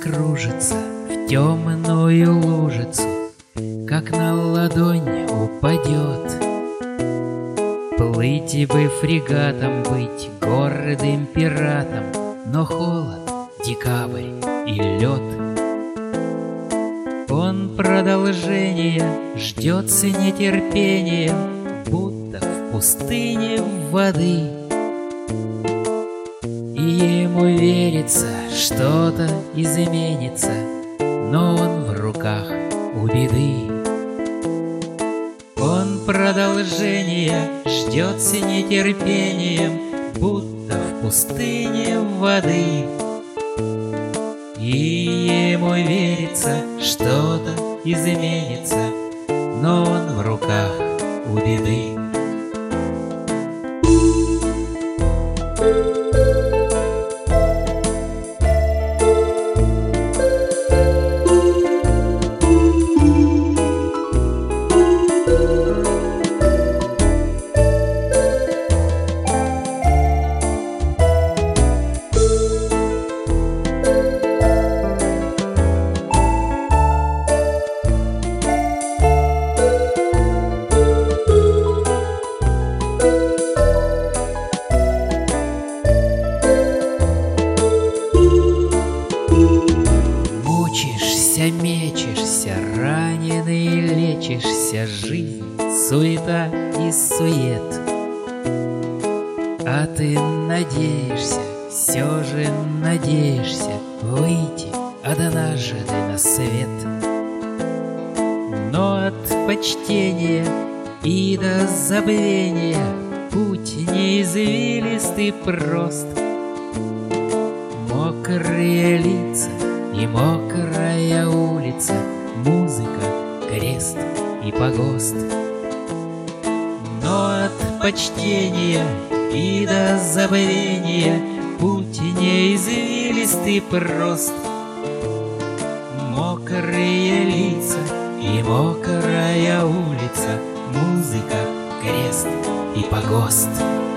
закружится в темную лужицу, как на ладонь упадет. Плыть бы фрегатом, быть гордым пиратом, но холод, декабрь и лед. Он продолжения ждет с нетерпением, будто в пустыне воды. И ему верится, что-то изменится, но он в руках у беды. Он продолжения ждет с нетерпением, будто в пустыне воды. И ему верится, что-то изменится, но он в руках у беды. Мечешься, раненый лечишься, жизнь, суета и сует. А ты надеешься, все же надеешься выйти однажды на свет. Но от почтения и до забвения путь неизвилистый прост. Мокрые лица и мокрая улица, музыка, крест и погост. Но от почтения и до забвения путь неизвилистый прост. Мокрые лица и мокрая улица, музыка, крест и погост.